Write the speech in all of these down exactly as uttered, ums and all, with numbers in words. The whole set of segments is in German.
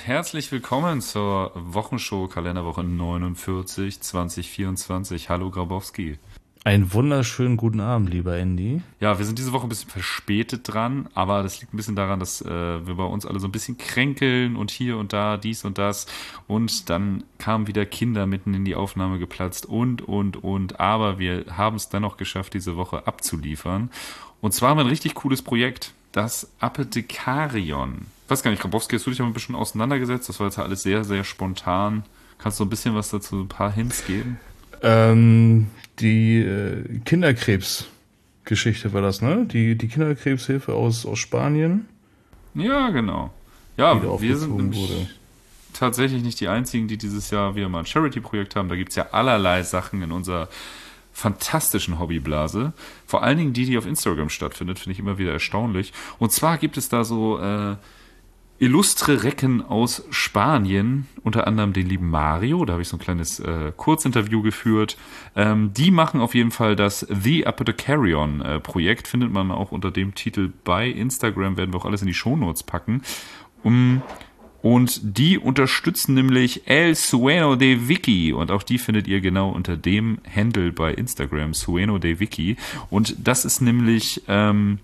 herzlich willkommen zur Wochenshow Kalenderwoche neunundvierzig zwanzig vierundzwanzig. Hallo Grabowski. Einen wunderschönen guten Abend, lieber Andy. Ja, wir sind diese Woche ein bisschen verspätet dran, aber das liegt ein bisschen daran, dass äh, wir bei uns alle so ein bisschen kränkeln und hier und da, dies und das. Und dann kamen wieder Kinder mitten in die Aufnahme geplatzt und, und, und. Aber wir haben es dennoch geschafft, diese Woche abzuliefern. Und zwar haben wir ein richtig cooles Projekt, das Apothekarion. Ich weiß gar nicht, Grabowski, hast du dich aber ein bisschen auseinandergesetzt? Das war jetzt alles sehr, sehr spontan. Kannst du ein bisschen was dazu, ein paar Hints geben? Ähm, die äh, Kinderkrebsgeschichte war das, ne? Die, die Kinderkrebshilfe aus, aus Spanien. Ja, genau. Ja, Die da wir sind aufgezogen nämlich wurde. tatsächlich nicht die einzigen, die dieses Jahr wieder mal ein Charity-Projekt haben. Da gibt es ja allerlei Sachen in unserer fantastischen Hobbyblase. Vor allen Dingen die, die auf Instagram stattfindet, finde ich immer wieder erstaunlich. Und zwar gibt es da so äh, illustre Recken aus Spanien, unter anderem den lieben Mario, da habe ich so ein kleines äh, Kurzinterview geführt. Ähm, die machen auf jeden Fall das The Apothecarion äh, Projekt, findet man auch unter dem Titel bei Instagram, werden wir auch alles in die Shownotes packen. Um, und die unterstützen nämlich El Sueno de Vicky und auch die findet ihr genau unter dem Handle bei Instagram, Sueno de Vicky. Und das ist nämlich... Ähm,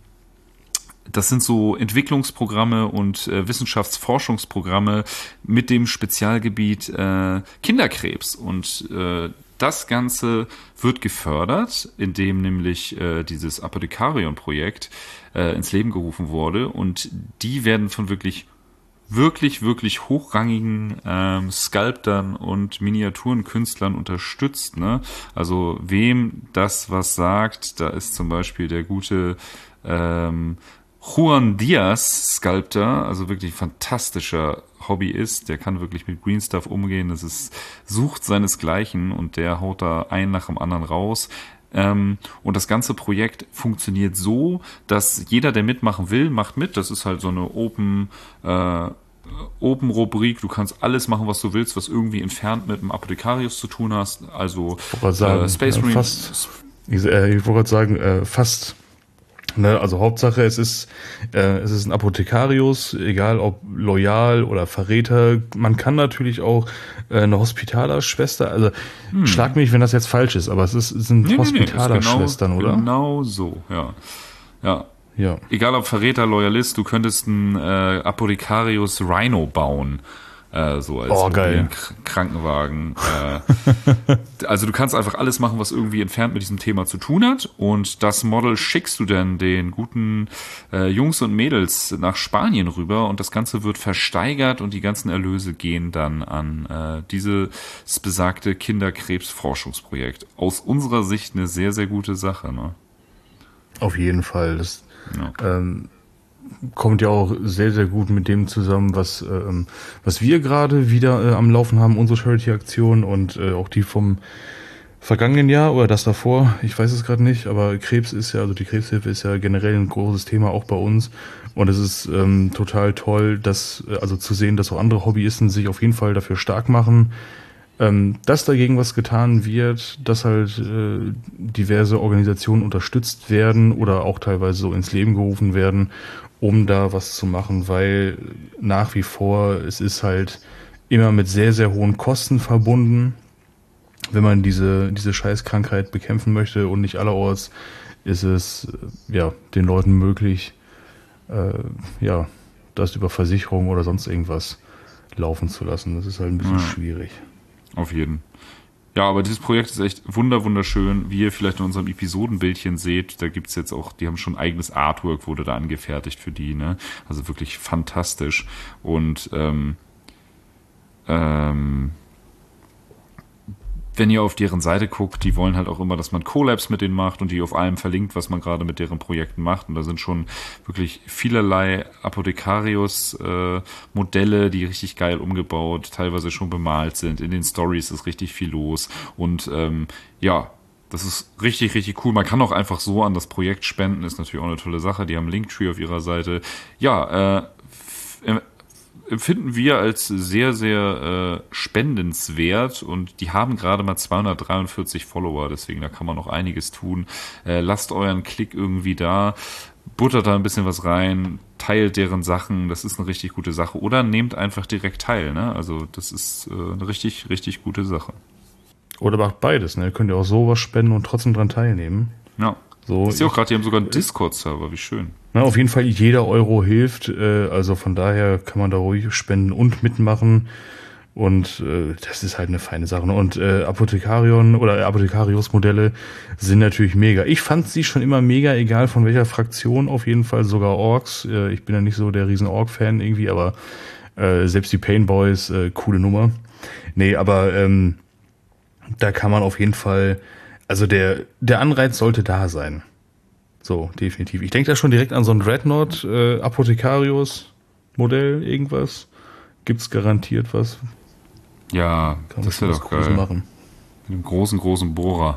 Das sind so Entwicklungsprogramme und äh, Wissenschaftsforschungsprogramme mit dem Spezialgebiet äh, Kinderkrebs. Und äh, das Ganze wird gefördert, indem nämlich äh, dieses Apothekarion-Projekt äh, ins Leben gerufen wurde. Und die werden von wirklich, wirklich, wirklich hochrangigen ähm, Sculptern und Miniaturenkünstlern unterstützt. Ne? Also wem das was sagt, da ist zum Beispiel der gute... Ähm, Juan Diaz, Sculptor, also wirklich fantastischer Hobbyist, der kann wirklich mit Green Stuff umgehen, das ist, sucht seinesgleichen und der haut da einen nach dem anderen raus. Ähm, und das ganze Projekt funktioniert so, dass jeder, der mitmachen will, macht mit. Das ist halt so eine Open, äh, Open-Rubrik, du kannst alles machen, was du willst, was irgendwie entfernt mit dem Apothekarius zu tun hast, also Ich wollte sagen, äh, Space ja, Marine. fast, ich, äh, ich wollte gerade sagen, äh, fast. Ne, also Hauptsache, es ist, äh, es ist ein Apothekarius, egal ob loyal oder Verräter. Man kann natürlich auch äh, eine Hospitalerschwester, also Hm. schlag mich, wenn das jetzt falsch ist, aber es, ist, es sind Nee, nee, nee, ist Hospitalerschwestern, genau, oder? genau so, ja. Ja. Ja. Egal ob Verräter, Loyalist, du könntest einen äh, Apothekarius Rhino bauen. Äh, so als Oh, geil. mobilen K- Krankenwagen. Äh, also du kannst einfach alles machen, was irgendwie entfernt mit diesem Thema zu tun hat. Und das Model schickst du dann den guten äh, Jungs und Mädels nach Spanien rüber. Und das Ganze wird versteigert und die ganzen Erlöse gehen dann an äh, dieses besagte Kinderkrebsforschungsprojekt. Aus unserer Sicht eine sehr, sehr gute Sache. Ne? Auf jeden Fall. Das Ja. ähm, kommt ja auch sehr, sehr gut mit dem zusammen, was, ähm, was wir gerade wieder äh, am Laufen haben, unsere Charity-Aktion und äh, auch die vom vergangenen Jahr oder das davor, ich weiß es gerade nicht, aber Krebs ist ja, also die Krebshilfe ist ja generell ein großes Thema auch bei uns und es ist ähm, total toll, dass, äh, also zu sehen, dass auch andere Hobbyisten sich auf jeden Fall dafür stark machen, ähm, dass dagegen was getan wird, dass halt äh, diverse Organisationen unterstützt werden oder auch teilweise so ins Leben gerufen werden, um da was zu machen, weil nach wie vor es ist halt immer mit sehr, sehr hohen Kosten verbunden, wenn man diese, diese Scheißkrankheit bekämpfen möchte und nicht allerorts ist es äh, ja den Leuten möglich, äh, ja, das über Versicherung oder sonst irgendwas laufen zu lassen. Das ist halt ein bisschen Ja. schwierig. Auf jeden. Ja, aber dieses Projekt ist echt wunder wunderschön, wie ihr vielleicht in unserem Episodenbildchen seht. Da gibt's jetzt auch, die haben schon ein eigenes Artwork, wurde da angefertigt für die, ne? Also wirklich fantastisch. Und ähm, ähm, wenn ihr auf deren Seite guckt, die wollen halt auch immer, dass man Collabs mit denen macht und die auf allem verlinkt, was man gerade mit deren Projekten macht. Und da sind schon wirklich vielerlei Apothekarius-Modelle, äh, die richtig geil umgebaut, teilweise schon bemalt sind. In den Stories ist richtig viel los. Und ähm, ja, das ist richtig, richtig cool. Man kann auch einfach so an das Projekt spenden, ist natürlich auch eine tolle Sache. Die haben Linktree auf ihrer Seite. Ja, äh, f- empfinden wir als sehr, sehr äh, spendenswert und die haben gerade mal zweihundertdreiundvierzig Follower, deswegen da kann man noch einiges tun. Äh, lasst euren Klick irgendwie da, buttert da ein bisschen was rein, teilt deren Sachen, das ist eine richtig gute Sache. Oder nehmt einfach direkt teil, ne? Also das ist äh, eine richtig, richtig gute Sache. Oder macht beides, ne? Ihr könnt ja auch sowas spenden und trotzdem dran teilnehmen. Ja. So, ich sehe auch gerade, die haben sogar einen Discord-Server, wie schön. Na, auf jeden Fall, jeder Euro hilft, äh, also von daher kann man da ruhig spenden und mitmachen. Und äh, das ist halt eine feine Sache. Und äh, Apothekarion oder Apothekarius-Modelle sind natürlich mega. Ich fand sie schon immer mega, egal von welcher Fraktion, auf jeden Fall sogar Orks. Äh, ich bin ja nicht so der riesen Ork-Fan irgendwie, aber äh, selbst die Painboys, äh, coole Nummer. Nee, aber ähm, da kann man auf jeden Fall, also der der Anreiz sollte da sein. So, definitiv. Ich denke da schon direkt an so ein Dreadnought, äh, Apothekarius-Modell, irgendwas. Gibt's garantiert was? Ja, kann das wäre doch geil. Machen. Mit einem großen, großen Bohrer.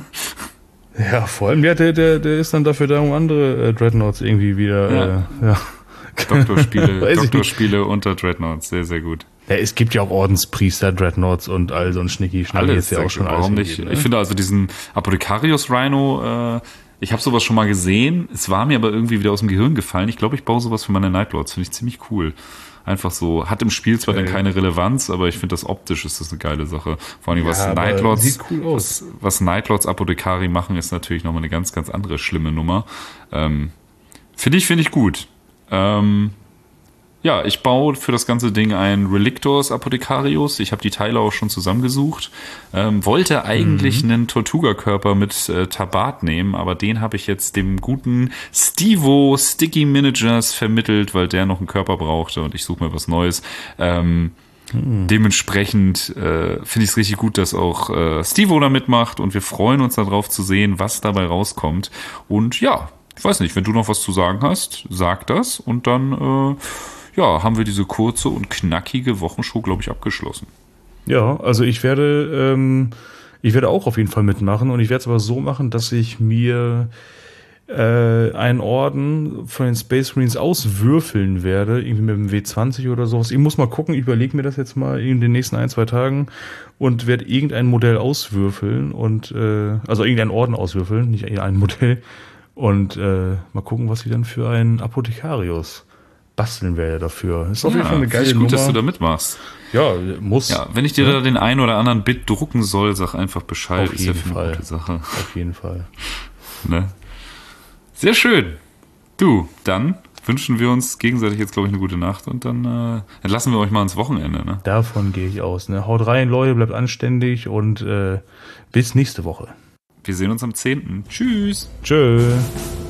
Ja, vor allem, ja, der, der, der ist dann dafür da, um andere äh, Dreadnoughts irgendwie wieder, ja. Äh, ja. Doktorspiele, Doktorspiele unter Dreadnoughts, sehr, sehr gut. Ja, es gibt ja auch Ordenspriester, Dreadnoughts und all so ein Schnicki, Schnacki. Alles, ist ja auch schon warum nicht? Gegeben, ne? Ich finde also diesen Apothekarius Rhino, äh, ich habe sowas schon mal gesehen, es war mir aber irgendwie wieder aus dem Gehirn gefallen. Ich glaube, ich baue sowas für meine Nightlords, finde ich ziemlich cool. Einfach so, hat im Spiel zwar ja, dann keine Relevanz, aber ich finde das optisch ist das eine geile Sache. Vor allem, was ja, Nightlords, sieht cool aus. Was, was Nightlords Apothekari machen, ist natürlich nochmal eine ganz, ganz andere schlimme Nummer. Ähm, finde ich, finde ich gut. Ähm, ja, ich baue für das ganze Ding ein Relictors Apothekarius. Ich habe die Teile auch schon zusammengesucht. Ähm, wollte eigentlich mhm. einen Tortuga-Körper mit äh, Tabat nehmen, aber den habe ich jetzt dem guten Stevo Sticky Managers vermittelt, weil der noch einen Körper brauchte und ich suche mir was Neues. Ähm, mhm. Dementsprechend äh, finde ich es richtig gut, dass auch äh, Stevo da mitmacht und wir freuen uns darauf zu sehen, was dabei rauskommt. Und ja, ich weiß nicht, wenn du noch was zu sagen hast, sag das und dann äh, ja, haben wir diese kurze und knackige Wochenshow, glaube ich, abgeschlossen. Ja, also ich werde, ähm, ich werde auch auf jeden Fall mitmachen und ich werde es aber so machen, dass ich mir äh, einen Orden von den Space Marines auswürfeln werde, irgendwie mit dem W zwanzig oder sowas. Ich muss mal gucken, ich überlege mir das jetzt mal in den nächsten ein, zwei Tagen und werde irgendein Modell auswürfeln und äh, also irgendeinen Orden auswürfeln, nicht ein Modell und äh, mal gucken, was ich dann für einen Apothekarius basteln werde dafür. Ist auf ja, jeden Fall eine geile gut, Nummer. Dass du da mitmachst. Ja, muss. Ja, wenn ich dir ja. da den einen oder anderen Bit drucken soll, sag einfach Bescheid. Auf jeden ist ja Fall. Eine gute Sache. Auf jeden Fall. Ne? Sehr schön. Du, dann wünschen wir uns gegenseitig jetzt, glaube ich, eine gute Nacht und dann äh, entlassen wir euch mal ins Wochenende. Ne? Davon gehe ich aus. Ne? Haut rein, Leute, bleibt anständig und äh, bis nächste Woche. Wir sehen uns am zehnten Tschüss. Tschö.